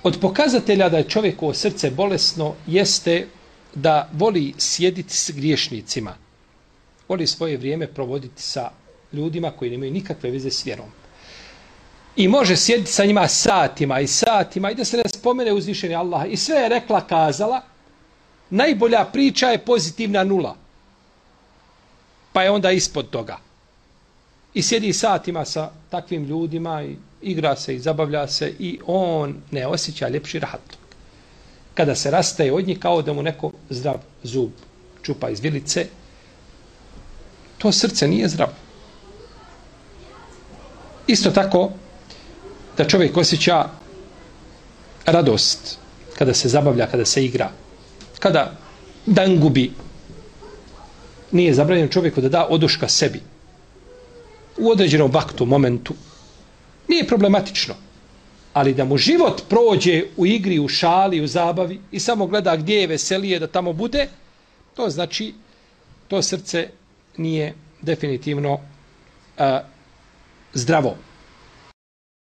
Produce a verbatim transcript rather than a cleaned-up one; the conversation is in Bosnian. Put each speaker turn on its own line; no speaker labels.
Od pokazatelja da je čovjekovo srce bolesno jeste da voli sjediti s griješnicima. Voli svoje vrijeme provoditi sa ljudima koji nemaju nikakve veze s vjerom. I može sjediti sa njima satima i satima i da se ne spomene uzvišeni Allah. I sve je rekla, kazala, najbolja priča je pozitivna nula. Pa je onda ispod toga. I sjedi satima sa takvim ljudima i igra se i zabavlja se i on ne osjeća ljepši rahat. Kada se rastaje od njih kao da mu neko zdrav zub čupa iz vilice, to srce nije zdravo. Isto tako da čovjek osjeća radost kada se zabavlja, kada se igra, kada dan gubi. Nije zabranjeno čovjeku da da oduška sebi u određenom vaktu, momentu. Nije problematično. Ali da mu život prođe u igri, u šali, u zabavi i samo gleda gdje je veselije da tamo bude, to znači to srce nije definitivno uh, zdravo.